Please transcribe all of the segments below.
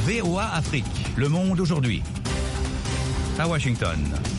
VOA Afrique, le monde aujourd'hui. À Washington.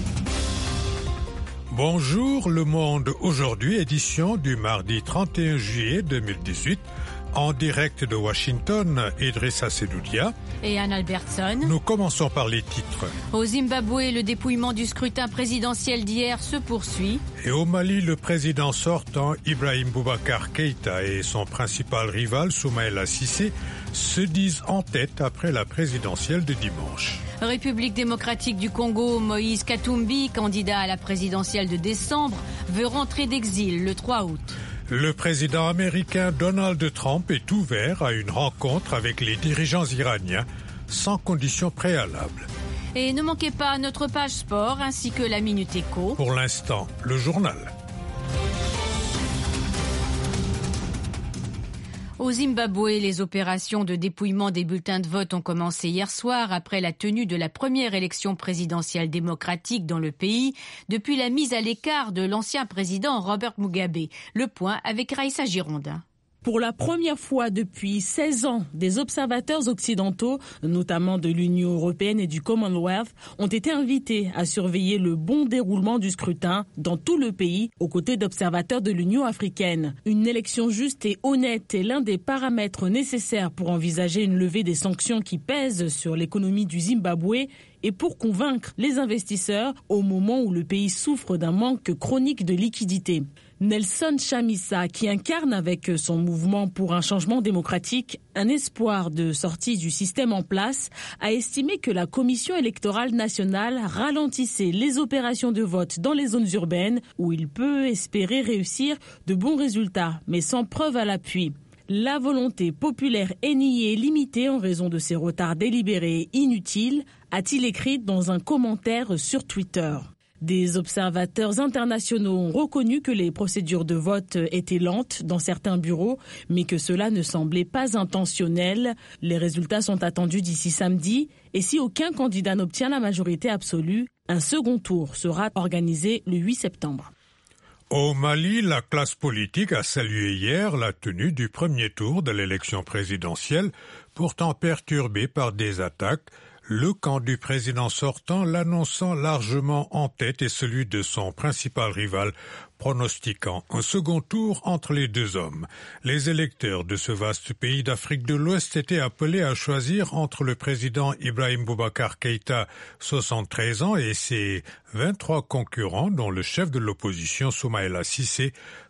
Bonjour, le monde aujourd'hui, édition du mardi 31 juillet 2018. En direct de Washington, Idrissa Sedoudia et Anne Albertson. Nous commençons par les titres. Au Zimbabwe, le dépouillement du scrutin présidentiel d'hier se poursuit. Et au Mali, le président sortant, Ibrahim Boubacar Keïta, et son principal rival, Soumaïla Cissé, se disent en tête après la présidentielle de dimanche. République démocratique du Congo, Moïse Katumbi, candidat à la présidentielle de décembre, veut rentrer d'exil le 3 août. Le président américain Donald Trump est ouvert à une rencontre avec les dirigeants iraniens sans conditions préalables. Et ne manquez pas notre page sport ainsi que la Minute Éco. Pour l'instant, le journal. Au Zimbabwe, les opérations de dépouillement des bulletins de vote ont commencé hier soir après la tenue de la première élection présidentielle démocratique dans le pays depuis la mise à l'écart de l'ancien président Robert Mugabe. Le point avec Raïssa Girondin. Pour la première fois depuis 16 ans, des observateurs occidentaux, notamment de l'Union européenne et du Commonwealth, ont été invités à surveiller le bon déroulement du scrutin dans tout le pays, aux côtés d'observateurs de l'Union africaine. Une élection juste et honnête est l'un des paramètres nécessaires pour envisager une levée des sanctions qui pèsent sur l'économie du Zimbabwe et pour convaincre les investisseurs au moment où le pays souffre d'un manque chronique de liquidités. Nelson Chamisa, qui incarne avec son mouvement pour un changement démocratique un espoir de sortie du système en place, a estimé que la Commission électorale nationale ralentissait les opérations de vote dans les zones urbaines où il peut espérer réussir de bons résultats, mais sans preuve à l'appui. La volonté populaire est niée et limitée en raison de ces retards délibérés et inutiles, a-t-il écrit dans un commentaire sur Twitter. Des observateurs internationaux ont reconnu que les procédures de vote étaient lentes dans certains bureaux, mais que cela ne semblait pas intentionnel. Les résultats sont attendus d'ici samedi, et si aucun candidat n'obtient la majorité absolue, un second tour sera organisé le 8 septembre. Au Mali, la classe politique a salué hier la tenue du premier tour de l'élection présidentielle, pourtant perturbée par des attaques, le camp du président sortant l'annonçant largement en tête et celui de son principal rival pronostiquant un second tour entre les deux hommes. Les électeurs de ce vaste pays d'Afrique de l'Ouest étaient appelés à choisir entre le président Ibrahim Boubacar Keïta, 73 ans, et ses 23 concurrents, dont le chef de l'opposition Soumaïla Cissé,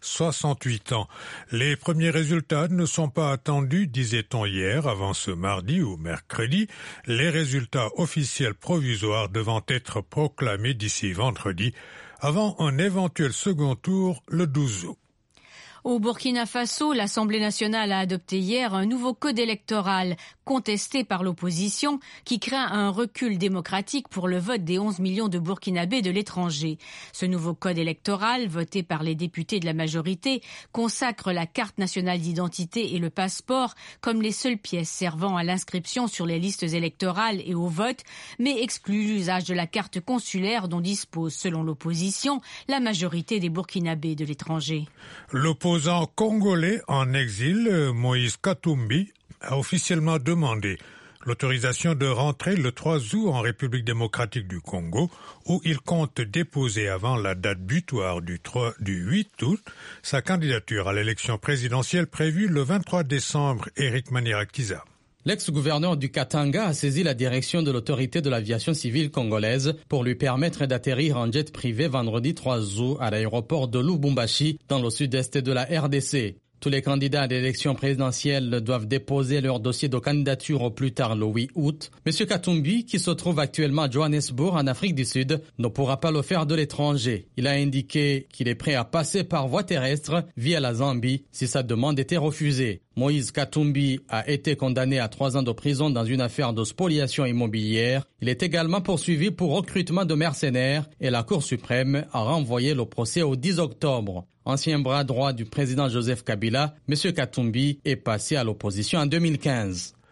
68 ans. Les premiers résultats ne sont pas attendus, disait-on hier, avant ce mardi ou mercredi, les résultats officiels provisoires devant être proclamés d'ici vendredi, avant un éventuel second tour le 12 août. Au Burkina Faso, l'Assemblée nationale a adopté hier un nouveau code électoral contesté par l'opposition qui craint un recul démocratique pour le vote des 11 millions de Burkinabés de l'étranger. Ce nouveau code électoral, voté par les députés de la majorité, consacre la carte nationale d'identité et le passeport comme les seules pièces servant à l'inscription sur les listes électorales et au vote, mais exclut l'usage de la carte consulaire dont dispose, selon l'opposition, la majorité des Burkinabés de l'étranger. L'opposant congolais en exil, Moïse Katumbi, a officiellement demandé l'autorisation de rentrer le 3 août en République démocratique du Congo, où il compte déposer avant la date butoir du 8 août sa candidature à l'élection présidentielle prévue le 23 décembre. Éric Manirakiza. L'ex-gouverneur du Katanga a saisi la direction de l'autorité de l'aviation civile congolaise pour lui permettre d'atterrir en jet privé vendredi 3 août à l'aéroport de Lubumbashi dans le sud-est de la RDC. Tous les candidats à l'élection présidentielle doivent déposer leur dossier de candidature au plus tard le 8 août. M. Katumbi, qui se trouve actuellement à Johannesburg, en Afrique du Sud, ne pourra pas le faire de l'étranger. Il a indiqué qu'il est prêt à passer par voie terrestre via la Zambie si sa demande était refusée. Moïse Katumbi a été condamné à 3 ans de prison dans une affaire de spoliation immobilière. Il est également poursuivi pour recrutement de mercenaires et la Cour suprême a renvoyé le procès au 10 octobre. Ancien bras droit du président Joseph Kabila, M. Katumbi est passé à l'opposition en 2015.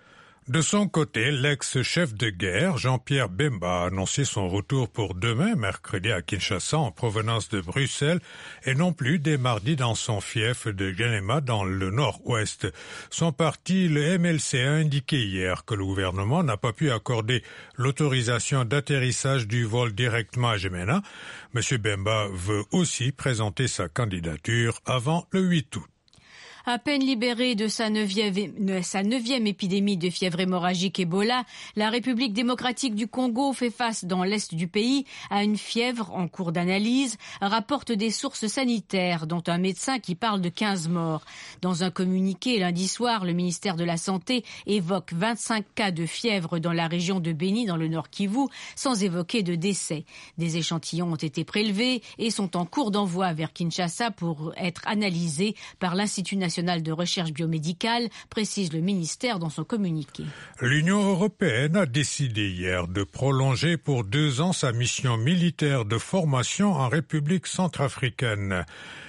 De son côté, l'ex-chef de guerre, Jean-Pierre Bemba, a annoncé son retour pour demain, mercredi à Kinshasa, en provenance de Bruxelles, et non plus dès mardi dans son fief de Genema, dans le nord-ouest. Son parti, le MLC, a indiqué hier que le gouvernement n'a pas pu accorder l'autorisation d'atterrissage du vol directement à Gemena. M. Bemba veut aussi présenter sa candidature avant le 8 août. À peine libérée de sa neuvième épidémie de fièvre hémorragique Ebola, la République démocratique du Congo fait face dans l'est du pays à une fièvre en cours d'analyse, rapportent des sources sanitaires, dont un médecin qui parle de 15 morts. Dans un communiqué lundi soir, le ministère de la Santé évoque 25 cas de fièvre dans la région de Beni, dans le Nord Kivu, sans évoquer de décès. Des échantillons ont été prélevés et sont en cours d'envoi vers Kinshasa pour être analysés par l'Institut national de recherche biomédicale, précise le ministère dans son communiqué. L'Union européenne a décidé hier de prolonger pour 2 ans sa mission militaire de formation en République centrafricaine.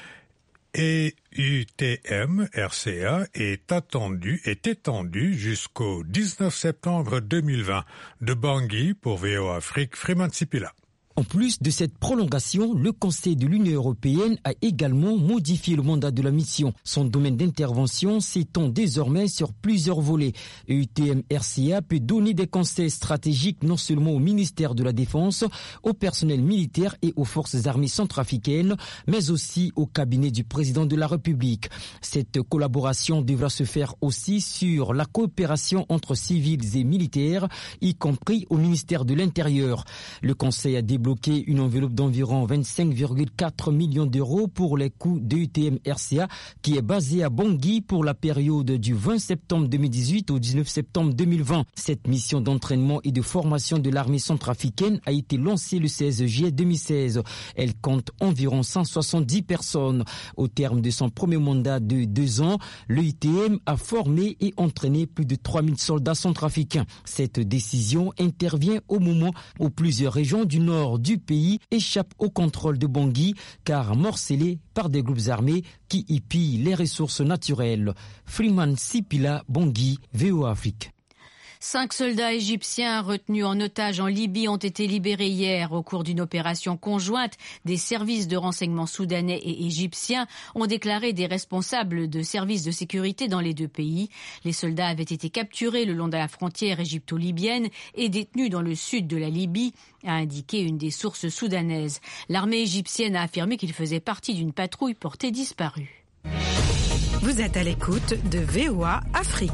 Et UTM RCA est étendue jusqu'au 19 septembre 2020. De Bangui pour VOA Afrique, Freeman Sipila. En plus de cette prolongation, le Conseil de l'Union européenne a également modifié le mandat de la mission. Son domaine d'intervention s'étend désormais sur plusieurs volets. EUTM-RCA peut donner des conseils stratégiques non seulement au ministère de la Défense, au personnel militaire et aux forces armées centrafricaines, mais aussi au cabinet du président de la République. Cette collaboration devra se faire aussi sur la coopération entre civils et militaires, y compris au ministère de l'Intérieur. Le Conseil a débloqué une enveloppe d'environ 25,4 millions d'euros pour les coûts de UTM-RCA qui est basée à Bangui pour la période du 20 septembre 2018 au 19 septembre 2020. Cette mission d'entraînement et de formation de l'armée centrafricaine a été lancée le 16 juillet 2016. Elle compte environ 170 personnes. Au terme de son premier mandat de 2 ans, l'UTM a formé et entraîné plus de 3000 soldats centrafricains. Cette décision intervient au moment où plusieurs régions du nord du pays échappent au contrôle de Bangui car morcelées par des groupes armés qui y pillent les ressources naturelles. Freeman Sipila, Bangui, VOA Afrique. 5 soldats égyptiens retenus en otage en Libye ont été libérés hier au cours d'une opération conjointe. Des services de renseignement soudanais et égyptiens ont déclaré des responsables de services de sécurité dans les deux pays. Les soldats avaient été capturés le long de la frontière égypto-libyenne et détenus dans le sud de la Libye, a indiqué une des sources soudanaises. L'armée égyptienne a affirmé qu'ils faisaient partie d'une patrouille portée disparue. Vous êtes à l'écoute de VOA Afrique.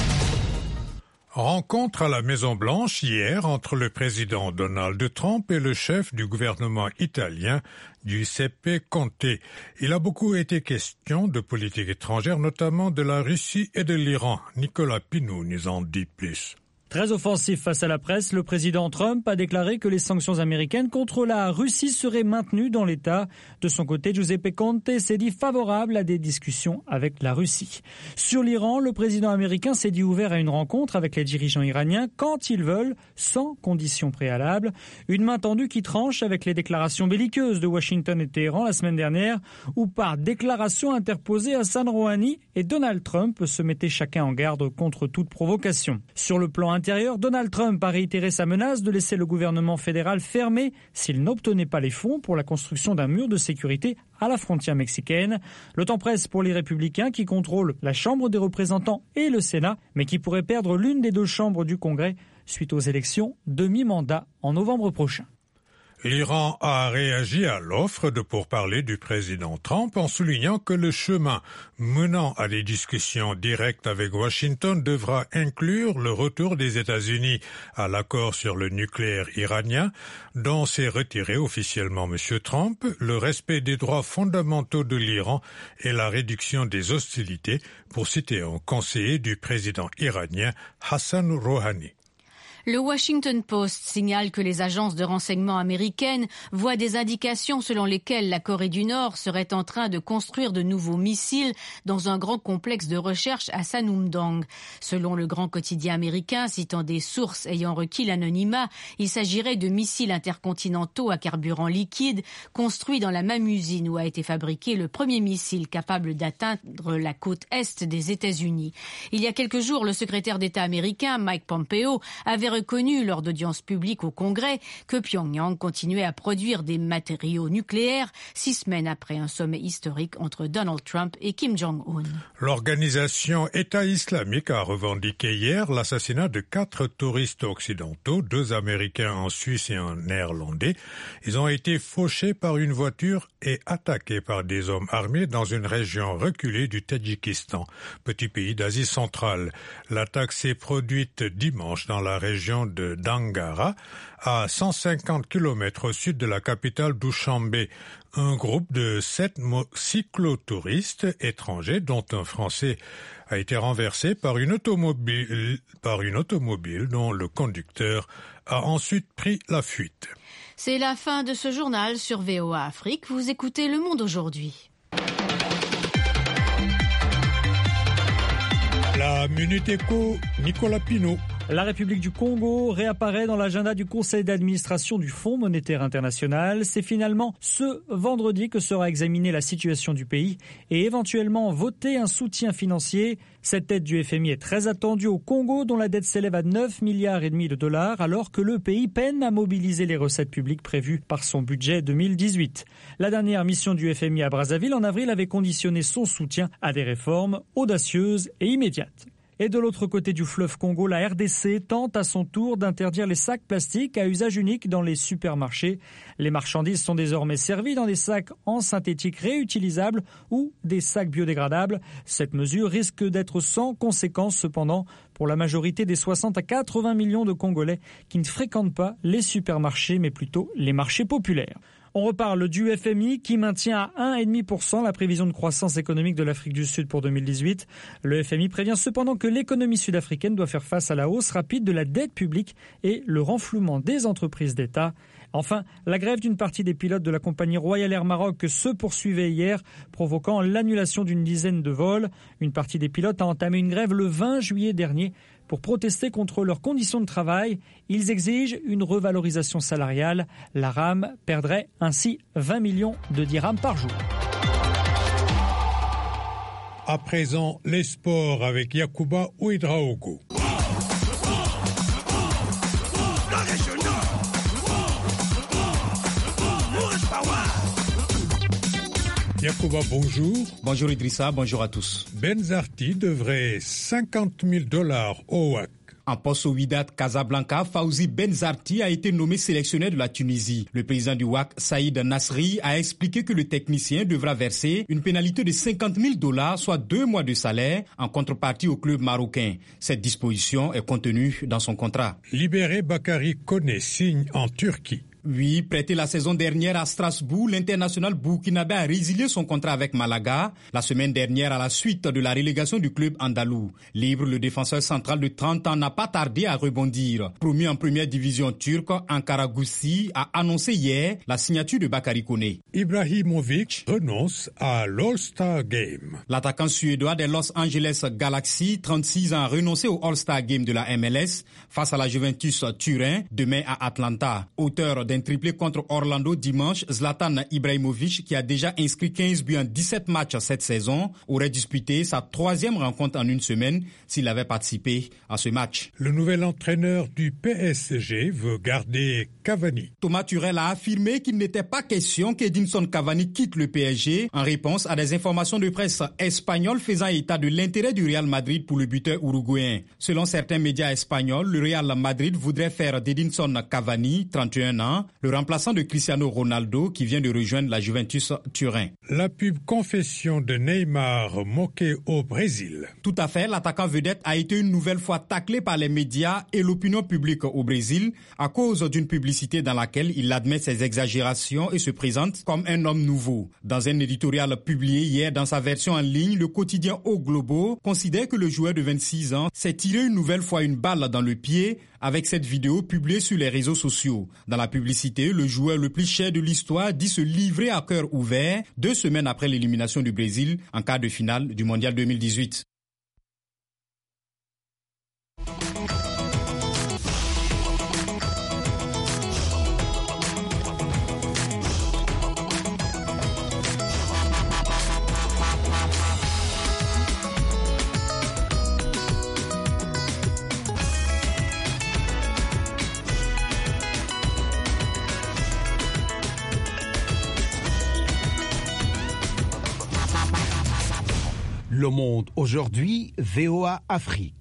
Rencontre à la Maison-Blanche hier entre le président Donald Trump et le chef du gouvernement italien, Giuseppe Conte. Il a beaucoup été question de politique étrangère, notamment de la Russie et de l'Iran. Nicolas Pinou nous en dit plus. Très offensif face à la presse, le président Trump a déclaré que les sanctions américaines contre la Russie seraient maintenues dans l'État. De son côté, Giuseppe Conte s'est dit favorable à des discussions avec la Russie. Sur l'Iran, le président américain s'est dit ouvert à une rencontre avec les dirigeants iraniens quand ils veulent, sans conditions préalables. Une main tendue qui tranche avec les déclarations belliqueuses de Washington et Téhéran la semaine dernière, où par déclaration interposée, Hassan Rouhani et Donald Trump se mettaient chacun en garde contre toute provocation. Sur le plan intérieur, Donald Trump a réitéré sa menace de laisser le gouvernement fédéral fermé s'il n'obtenait pas les fonds pour la construction d'un mur de sécurité à la frontière mexicaine. Le temps presse pour les républicains qui contrôlent la Chambre des représentants et le Sénat, mais qui pourraient perdre l'une des deux chambres du Congrès suite aux élections de mi-mandat en novembre prochain. L'Iran a réagi à l'offre de pourparlers du président Trump en soulignant que le chemin menant à des discussions directes avec Washington devra inclure le retour des États-Unis à l'accord sur le nucléaire iranien, dont s'est retiré officiellement M. Trump, le respect des droits fondamentaux de l'Iran et la réduction des hostilités, pour citer un conseiller du président iranien Hassan Rouhani. Le Washington Post signale que les agences de renseignement américaines voient des indications selon lesquelles la Corée du Nord serait en train de construire de nouveaux missiles dans un grand complexe de recherche à Sanumdang. Selon le grand quotidien américain, citant des sources ayant requis l'anonymat, il s'agirait de missiles intercontinentaux à carburant liquide construits dans la même usine où a été fabriqué le premier missile capable d'atteindre la côte est des États-Unis. Il y a quelques jours, le secrétaire d'État américain Mike Pompeo avait reconnu lors d'audiences publiques au Congrès que Pyongyang continuait à produire des matériaux nucléaires 6 semaines après un sommet historique entre Donald Trump et Kim Jong-un. L'organisation État islamique a revendiqué hier l'assassinat de 4 touristes occidentaux, 2 Américains en Suisse et un Néerlandais. Ils ont été fauchés par une voiture et attaqués par des hommes armés dans une région reculée du Tadjikistan, petit pays d'Asie centrale. L'attaque s'est produite dimanche dans la région de Dangara, à 150 km au sud de la capitale Douchanbé. Un groupe de 7 cyclotouristes étrangers, dont un Français, a été renversé par une automobile dont le conducteur a ensuite pris la fuite. C'est la fin de ce journal sur VOA Afrique. Vous écoutez Le Monde aujourd'hui. La Minute Éco, Nicolas Pinault. La République du Congo réapparaît dans l'agenda du Conseil d'administration du Fonds monétaire international. C'est finalement ce vendredi que sera examinée la situation du pays et éventuellement voter un soutien financier. Cette aide du FMI est très attendue au Congo, dont la dette s'élève à 9,5 milliards de dollars, alors que le pays peine à mobiliser les recettes publiques prévues par son budget 2018. La dernière mission du FMI à Brazzaville en avril avait conditionné son soutien à des réformes audacieuses et immédiates. Et de l'autre côté du fleuve Congo, la RDC tente à son tour d'interdire les sacs plastiques à usage unique dans les supermarchés. Les marchandises sont désormais servies dans des sacs en synthétique réutilisables ou des sacs biodégradables. Cette mesure risque d'être sans conséquence cependant pour la majorité des 60 à 80 millions de Congolais qui ne fréquentent pas les supermarchés mais plutôt les marchés populaires. On reparle du FMI qui maintient à 1,5% la prévision de croissance économique de l'Afrique du Sud pour 2018. Le FMI prévient cependant que l'économie sud-africaine doit faire face à la hausse rapide de la dette publique et le renflouement des entreprises d'État. Enfin, la grève d'une partie des pilotes de la compagnie Royal Air Maroc se poursuivait hier, provoquant l'annulation d'une dizaine de vols. Une partie des pilotes a entamé une grève le 20 juillet dernier pour protester contre leurs conditions de travail. Ils exigent une revalorisation salariale. La RAM perdrait ainsi 20 millions de dirhams par jour. À présent, les sports avec Yacouba Ouedraogo. Yacouba, bonjour. Bonjour Idrissa, bonjour à tous. Benzarti devrait $50,000 au WAC. En poste au Wydad Casablanca, Fawzi Benzarti a été nommé sélectionneur de la Tunisie. Le président du WAC, Saïd Nasri, a expliqué que le technicien devra verser une pénalité de $50,000, soit 2 mois de salaire, en contrepartie au club marocain. Cette disposition est contenue dans son contrat. Libéré Bakary Koné signe en Turquie. Oui, prêté la saison dernière à Strasbourg, l'international burkinabé a résilié son contrat avec Malaga la semaine dernière à la suite de la relégation du club andalou. Libre, le défenseur central de 30 ans n'a pas tardé à rebondir. Promu en première division turque, Ankara Gucci a annoncé hier la signature de Bakary Koné. Ibrahimovic renonce à l'All-Star Game. L'attaquant suédois des Los Angeles Galaxy, 36 ans, a renoncé au All-Star Game de la MLS face à la Juventus Turin, demain à Atlanta. Auteur d'un triplé contre Orlando dimanche, Zlatan Ibrahimovic, qui a déjà inscrit 15 buts en 17 matchs cette saison, aurait disputé sa 3e rencontre en une semaine s'il avait participé à ce match. Le nouvel entraîneur du PSG veut garder Cavani. Thomas Tuchel a affirmé qu'il n'était pas question qu'Edinson Cavani quitte le PSG en réponse à des informations de presse espagnoles faisant état de l'intérêt du Real Madrid pour le buteur uruguayen. Selon certains médias espagnols, le Real Madrid voudrait faire d'Edinson Cavani, 31 ans, ans, le remplaçant de Cristiano Ronaldo qui vient de rejoindre la Juventus Turin. La pub confession de Neymar moquée au Brésil. Tout à fait, l'attaquant vedette a été une nouvelle fois taclé par les médias et l'opinion publique au Brésil à cause d'une publicité dans laquelle il admet ses exagérations et se présente comme un homme nouveau. Dans un éditorial publié hier dans sa version en ligne, le quotidien O Globo considère que le joueur de 26 ans s'est tiré une nouvelle fois une balle dans le pied avec cette vidéo publiée sur les réseaux sociaux. Dans la publicité, le joueur le plus cher de l'histoire dit se livrer à cœur ouvert 2 semaines après l'élimination du Brésil en quart de finale du Mondial 2018. Le Monde aujourd'hui, VOA Afrique.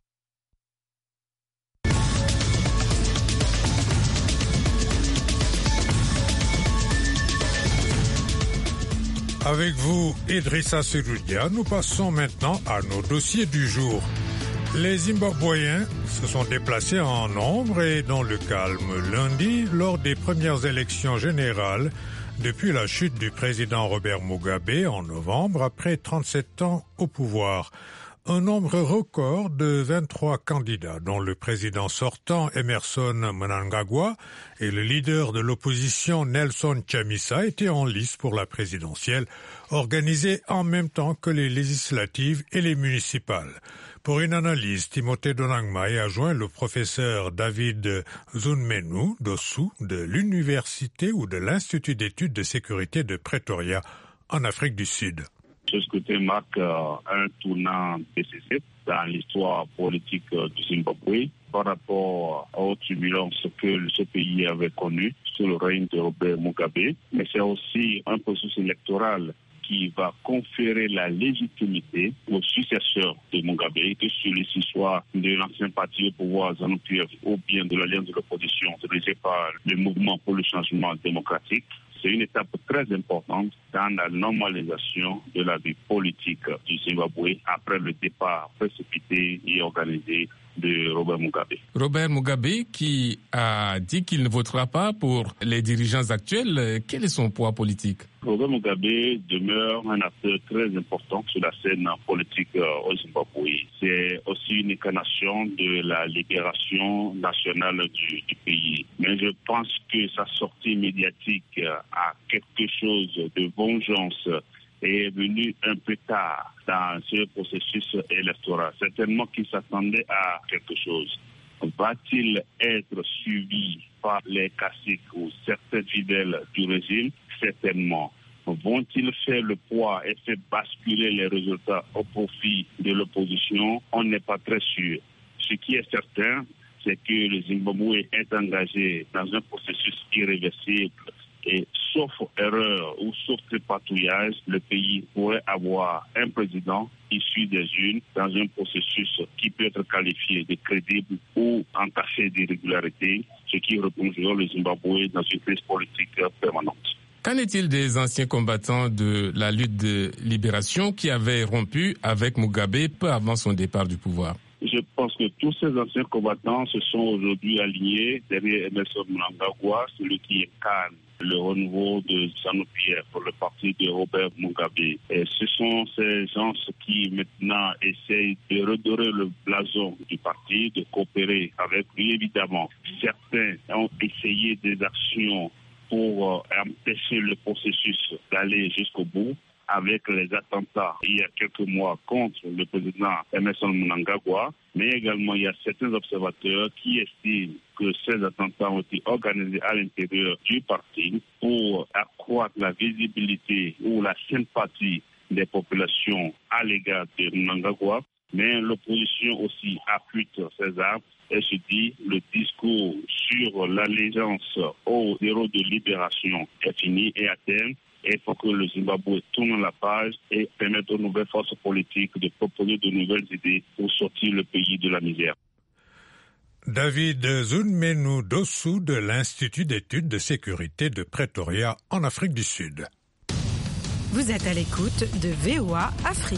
Avec vous, Idrissa Seloudia, nous passons maintenant à nos dossiers du jour. Les Zimbabwéens se sont déplacés en nombre et dans le calme lundi lors des premières élections générales depuis la chute du président Robert Mugabe en novembre après 37 ans au pouvoir. Un nombre record de 23 candidats, dont le président sortant Emmerson Mnangagwa et le leader de l'opposition Nelson Chamisa étaient en lice pour la présidentielle, organisée en même temps que les législatives et les municipales. Pour une analyse, Timothée Donangmai a joint le professeur David Zunmenu Dossou de l'université ou de l'Institut d'études de sécurité de Pretoria en Afrique du Sud. Ce scrutin marque un tournant décisif dans l'histoire politique du Zimbabwe par rapport aux turbulences que ce pays avait connues sous le règne de Robert Mugabe. Mais c'est aussi un processus électoral qui va conférer la légitimité au successeur de Mugabe, que celui-ci soit de l'ancien parti au pouvoir ZANU-PF ou bien de l'alliance de l'opposition dirigée par le mouvement pour le changement démocratique. C'est une étape très importante dans la normalisation de la vie politique du Zimbabwe après le départ précipité et organisé de Robert Mugabe. Robert Mugabe qui a dit qu'il ne votera pas pour les dirigeants actuels, quel est son poids politique? Robert Mugabe demeure un acteur très important sur la scène politique au Zimbabwe. C'est aussi une incarnation de la libération nationale du pays. Mais je pense que sa sortie médiatique a quelque chose de vengeance est venu un peu tard dans ce processus électoral. Certainement qu'il s'attendait à quelque chose. Va-t-il être suivi par les caciques ou certains fidèles du régime? Certainement. Vont-ils faire le poids et faire basculer les résultats au profit de l'opposition? On n'est pas très sûr. Ce qui est certain, c'est que le Zimbabwe est engagé dans un processus irréversible. Et sauf erreur ou sauf tripatouillage, le pays pourrait avoir un président issu des urnes dans un processus qui peut être qualifié de crédible ou entaché d'irrégularité, ce qui replongerait le Zimbabwe dans une crise politique permanente. Qu'en est-il des anciens combattants de la lutte de libération qui avaient rompu avec Mugabe peu avant son départ du pouvoir? Je pense que tous ces anciens combattants se sont aujourd'hui alignés derrière Emmerson Mnangagwa, celui qui incarne le renouveau de ZANU-PF, le parti de Robert Mugabe. Et ce sont ces gens qui maintenant essayent de redorer le blason du parti, de coopérer avec lui. Évidemment, certains ont essayé des actions pour empêcher le processus d'aller jusqu'au bout, avec les attentats il y a quelques mois contre le président Emmerson Mnangagwa, mais également il y a certains observateurs qui estiment que ces attentats ont été organisés à l'intérieur du parti pour accroître la visibilité ou la sympathie des populations à l'égard de Mnangagwa. Mais l'opposition aussi appuie ses armes et se dit le discours sur l'allégeance aux héros de libération est fini et à terme. Il faut que le Zimbabwe tourne la page et permette aux nouvelles forces politiques de proposer de nouvelles idées pour sortir le pays de la misère. David Zunmenu Dossou de l'Institut d'études de sécurité de Pretoria en Afrique du Sud. Vous êtes à l'écoute de VOA Afrique.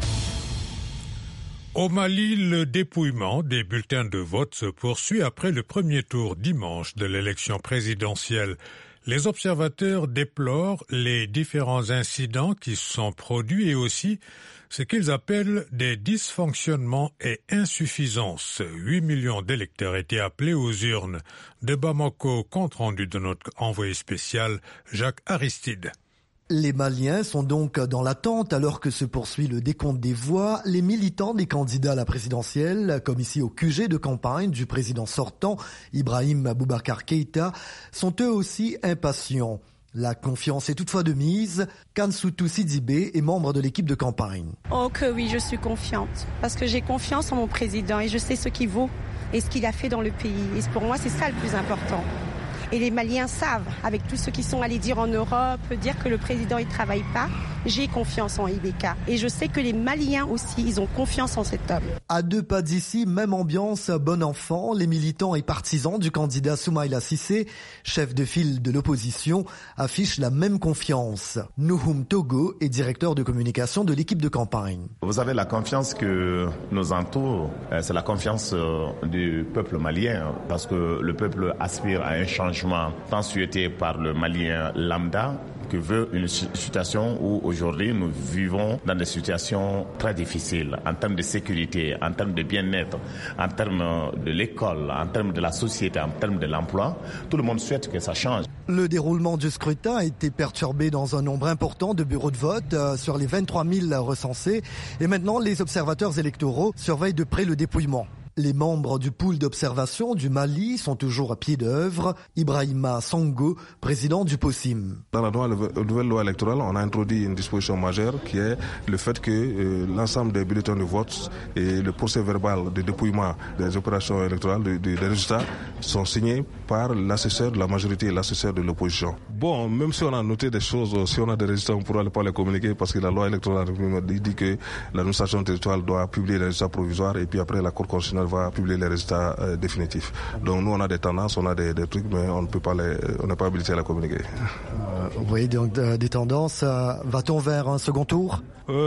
Au Mali, le dépouillement des bulletins de vote se poursuit après le premier tour dimanche de l'élection présidentielle. Les observateurs déplorent les différents incidents qui se sont produits et aussi ce qu'ils appellent des dysfonctionnements et insuffisances. 8 millions d'électeurs étaient appelés aux urnes. De Bamako, compte rendu de notre envoyé spécial Jacques Aristide. Les Maliens sont donc dans l'attente alors que se poursuit le décompte des voix. Les militants des candidats à la présidentielle, comme ici au QG de campagne du président sortant, Ibrahim Boubacar Keïta, sont eux aussi impatients. La confiance est toutefois de mise. Kansoutou Sidibé est membre de l'équipe de campagne. Oh que oui, je suis confiante. Parce que j'ai confiance en mon président et je sais ce qu'il vaut et ce qu'il a fait dans le pays. Et pour moi, c'est ça le plus important. Et les Maliens savent, avec tous ceux qui sont allés dire en Europe, dire que le président il travaille pas, j'ai confiance en IBK. Et je sais que les Maliens aussi, ils ont confiance en cet homme. À 2 pas d'ici, même ambiance, bon enfant, les militants et partisans du candidat Soumaïla Cissé, chef de file de l'opposition, affichent la même confiance. Nouhoum Togo est directeur de communication de l'équipe de campagne. Vous avez la confiance que nous entoure, c'est la confiance du peuple malien, parce que le peuple aspire à un changement tant souhaité par le Malien lambda, que veut une situation où aujourd'hui nous vivons dans des situations très difficiles en termes de sécurité, en termes de bien-être, en termes de l'école, en termes de la société, en termes de l'emploi. Tout le monde souhaite que ça change. Le déroulement du scrutin a été perturbé dans un nombre important de bureaux de vote sur les 23 000 recensés. Et maintenant, les observateurs électoraux surveillent de près le dépouillement. Les membres du pool d'observation du Mali sont toujours à pied d'œuvre. Ibrahima Sango, président du POSIM. Dans la nouvelle loi électorale, on a introduit une disposition majeure qui est le fait que l'ensemble des bulletins de vote et le procès verbal de dépouillement des opérations électorales, des résultats, sont signés par l'assesseur de la majorité et l'assesseur de l'opposition. Bon, même si on a noté des choses, si on a des résultats, on ne pourra pas les communiquer parce que la loi électorale dit que l'administration territoriale doit publier les résultats provisoires et puis après la Cour constitutionnelle va publier les résultats définitifs. Donc nous on a des tendances, on a des trucs, mais on ne peut pas on n'est pas habilité à les communiquer. Vous voyez donc des tendances. Va-t-on vers un second tour ?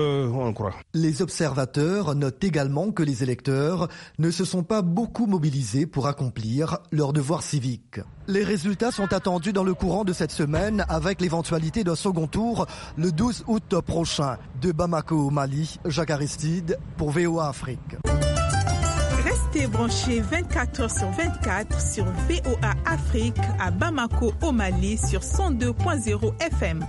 On croit. Les observateurs notent également que les électeurs ne se sont pas beaucoup mobilisés pour accomplir leur devoir civique. Les résultats sont attendus dans le courant de cette semaine avec l'éventualité d'un second tour le 12 août prochain. De Bamako au Mali, Jacques Aristide pour VOA Afrique. Restez branchés 24 heures sur 24 sur VOA Afrique à Bamako au Mali sur 102.0 FM.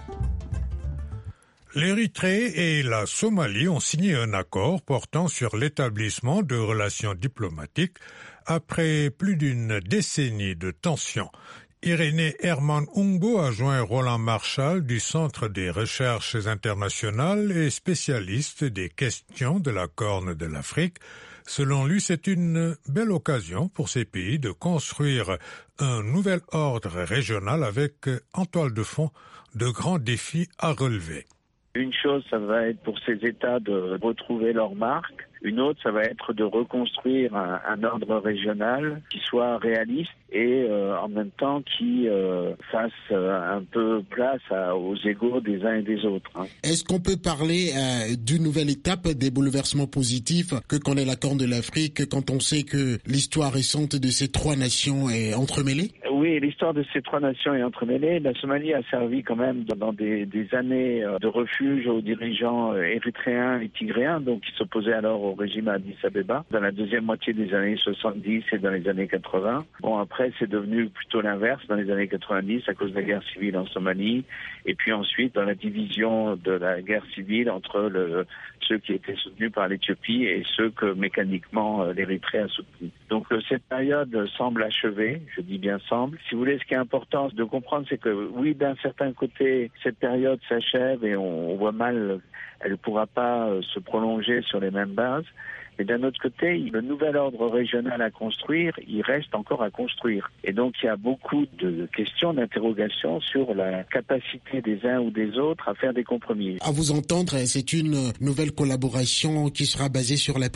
L'Érythrée et la Somalie ont signé un accord portant sur l'établissement de relations diplomatiques après plus d'une décennie de tensions. Irénée Herman Umbo a joint Roland Marshall du Centre des recherches internationales et spécialiste des questions de la Corne de l'Afrique. Selon lui, c'est une belle occasion pour ces pays de construire un nouvel ordre régional avec, en toile de fond, de grands défis à relever. Une chose, ça va être pour ces États de retrouver leur marque. Une autre, ça va être de reconstruire un ordre régional qui soit réaliste et en même temps qui fasse un peu place aux égaux des uns et des autres. Est-ce qu'on peut parler d'une nouvelle étape des bouleversements positifs que connaît la Corne de l'Afrique quand on sait que l'histoire récente de ces trois nations est entremêlée ? Oui, l'histoire de ces trois nations est entremêlée. La Somalie a servi quand même dans des années de refuge aux dirigeants érythréens et tigréens, donc qui s'opposaient alors au régime à Addis Abeba, dans la deuxième moitié des années 70 et dans les années 80. Bon, après, c'est devenu plutôt l'inverse dans les années 90 à cause de la guerre civile en Somalie, et puis ensuite dans la division de la guerre civile entre ceux qui étaient soutenus par l'Éthiopie et ceux que mécaniquement l'Érythrée a soutenus. Donc cette période semble achevée, je dis bien semble. Si vous voulez, ce qui est important de comprendre, c'est que oui, d'un certain côté, cette période s'achève et on voit mal, elle ne pourra pas se prolonger sur les mêmes bases. Mais d'un autre côté, le nouvel ordre régional à construire, il reste encore à construire. Et donc, il y a beaucoup de questions, d'interrogations sur la capacité des uns ou des autres à faire des compromis. À vous entendre, c'est une nouvelle collaboration qui sera basée sur la prudence ?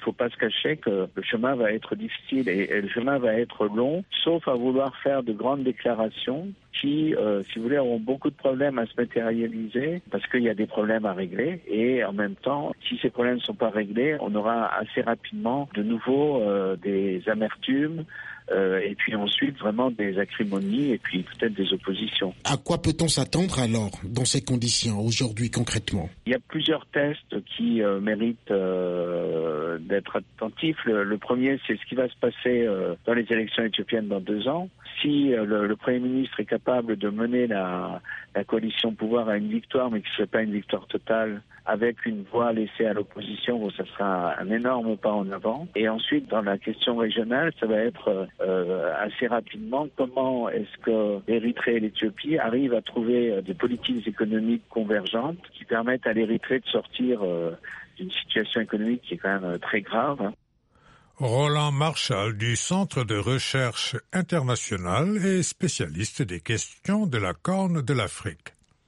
ne faut pas se cacher que le chemin va être difficile et le chemin va être long, sauf à vouloir faire de grandes déclarations qui, si vous voulez, auront beaucoup de problèmes à se matérialiser parce qu'il y a des problèmes à régler. Et en même temps, si ces problèmes ne sont pas réglés, on aura assez rapidement de nouveau des amertumes, et puis ensuite vraiment des acrimonies et puis peut-être des oppositions. À quoi peut-on s'attendre alors dans ces conditions aujourd'hui concrètement? Il y a plusieurs tests qui méritent d'être attentifs. Le premier, c'est ce qui va se passer dans les élections éthiopiennes dans 2 ans. Si le Premier ministre est capable de mener la coalition au pouvoir à une victoire, mais que ce ne soit pas une victoire totale, avec une voix laissée à l'opposition, bon, ça sera un énorme pas en avant. Et ensuite, dans la question régionale, ça va être assez rapidement comment est-ce que l'Érythrée et l'Éthiopie arrivent à trouver des politiques économiques convergentes qui permettent à l'Érythrée de sortir d'une situation économique qui est quand même très grave. Roland Marshall du Centre de recherche international et spécialiste des questions de la Corne de l'Afrique.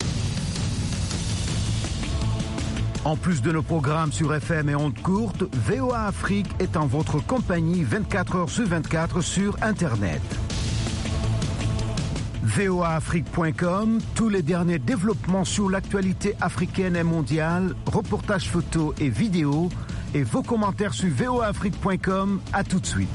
En plus de nos programmes sur FM et ondes courtes, VOA Afrique est en votre compagnie 24 heures sur 24 sur Internet. voaafrique.com, tous les derniers développements sur l'actualité africaine et mondiale, reportages photos et vidéos, et vos commentaires sur voaafrique.com. À tout de suite.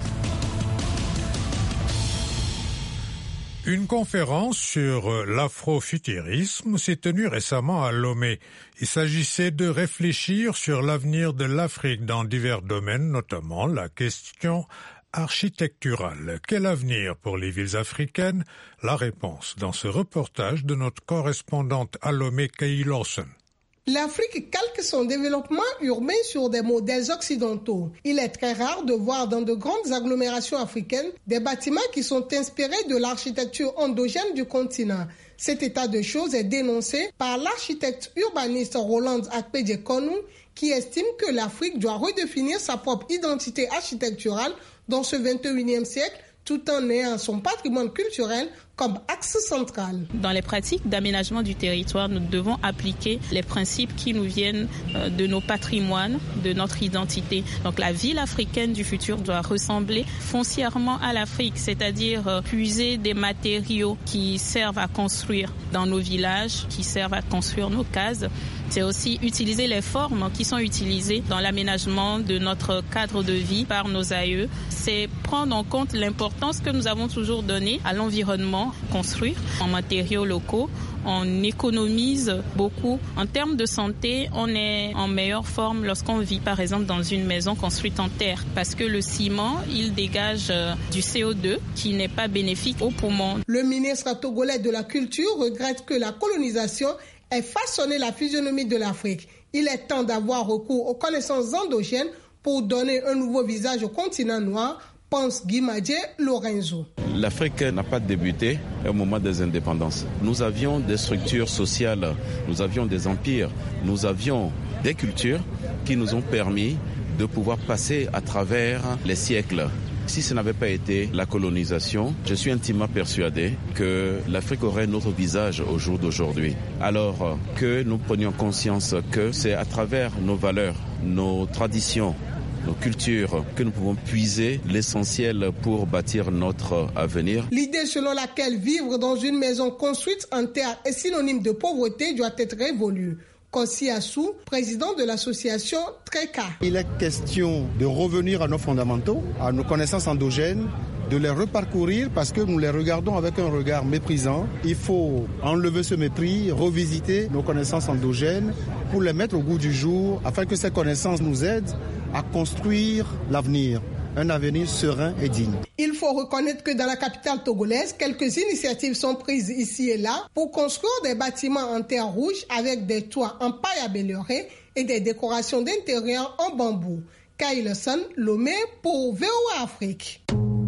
Une conférence sur l'afrofuturisme s'est tenue récemment à Lomé. Il s'agissait de réfléchir sur l'avenir de l'Afrique dans divers domaines, notamment la question architecturale. Quel avenir pour les villes africaines? La réponse dans ce reportage de notre correspondante à Lomé, Kay Lawson. L'Afrique calque son développement urbain sur des modèles occidentaux. Il est très rare de voir dans de grandes agglomérations africaines des bâtiments qui sont inspirés de l'architecture endogène du continent. Cet état de choses est dénoncé par l'architecte urbaniste Roland Akpedje-Konu qui estime que l'Afrique doit redéfinir sa propre identité architecturale dans ce 21e siècle tout en ayant son patrimoine culturel comme axe central. Dans les pratiques d'aménagement du territoire, nous devons appliquer les principes qui nous viennent de nos patrimoines, de notre identité. Donc la ville africaine du futur doit ressembler foncièrement à l'Afrique, c'est-à-dire puiser des matériaux qui servent à construire dans nos villages, qui servent à construire nos cases. C'est aussi utiliser les formes qui sont utilisées dans l'aménagement de notre cadre de vie par nos aïeux. C'est prendre en compte l'importance que nous avons toujours donnée à l'environnement, construire en matériaux locaux. On économise beaucoup. En termes de santé, on est en meilleure forme lorsqu'on vit par exemple dans une maison construite en terre parce que le ciment, il dégage du CO2 qui n'est pas bénéfique aux poumons. Le ministre togolais de la Culture regrette que la colonisation ait façonné la physionomie de l'Afrique. Il est temps d'avoir recours aux connaissances endogènes pour donner un nouveau visage au continent noir, pense Guimadje Lorenzo. L'Afrique n'a pas débuté au moment des indépendances. Nous avions des structures sociales, nous avions des empires, nous avions des cultures qui nous ont permis de pouvoir passer à travers les siècles. Si ce n'avait pas été la colonisation, je suis intimement persuadé que l'Afrique aurait un autre visage au jour d'aujourd'hui. Alors que nous prenions conscience que c'est à travers nos valeurs, nos traditions, nos cultures, que nous pouvons puiser l'essentiel pour bâtir notre avenir. L'idée selon laquelle vivre dans une maison construite en terre est synonyme de pauvreté doit être révolue. Kossi Assou, président de l'association Treka. Il est question de revenir à nos fondamentaux, à nos connaissances endogènes, de les reparcourir parce que nous les regardons avec un regard méprisant. Il faut enlever ce mépris, revisiter nos connaissances endogènes pour les mettre au goût du jour afin que ces connaissances nous aident à construire l'avenir. Un avenir serein et digne. Il faut reconnaître que dans la capitale togolaise, quelques initiatives sont prises ici et là pour construire des bâtiments en terre rouge avec des toits en paille améliorée et des décorations d'intérieur en bambou. Kyle Son, Lomé pour VOA Afrique.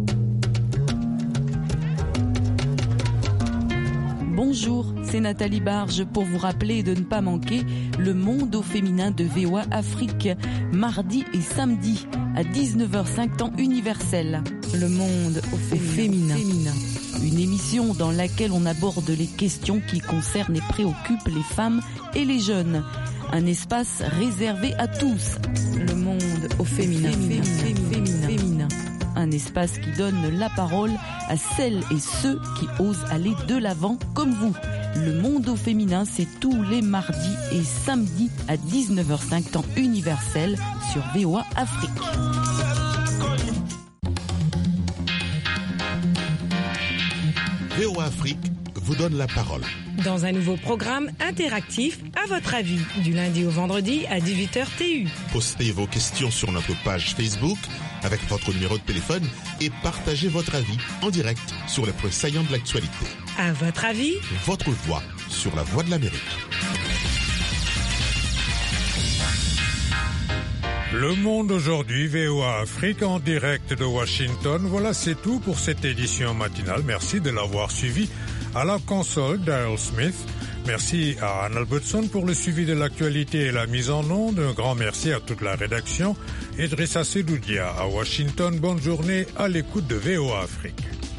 Bonjour, c'est Nathalie Barge pour vous rappeler de ne pas manquer le monde au féminin de VOA Afrique, mardi et samedi à 19h05 temps universel. Le monde au féminin. Une émission dans laquelle on aborde les questions qui concernent et préoccupent les femmes et les jeunes. Un espace réservé à tous. Le monde monde au féminin. Un espace qui donne la parole à celles et ceux qui osent aller de l'avant comme vous. Le monde au féminin, c'est tous les mardis et samedis à 19h05 temps universel sur VOA Afrique. VOA Afrique vous donne la parole. Dans un nouveau programme interactif, à votre avis, du lundi au vendredi à 18h TU. Postez vos questions sur notre page Facebook avec votre numéro de téléphone et partagez votre avis en direct sur les points saillants de l'actualité. À votre avis, votre voix sur la Voix de l'Amérique. Le Monde aujourd'hui, VOA Afrique en direct de Washington. Voilà, c'est tout pour cette édition matinale. Merci de l'avoir suivi. À la console, Daryl Smith. Merci à Anne Albertson pour le suivi de l'actualité et la mise en onde. Un grand merci à toute la rédaction. Idrissa Sedoudia à Washington. Bonne journée à l'écoute de VOA Afrique.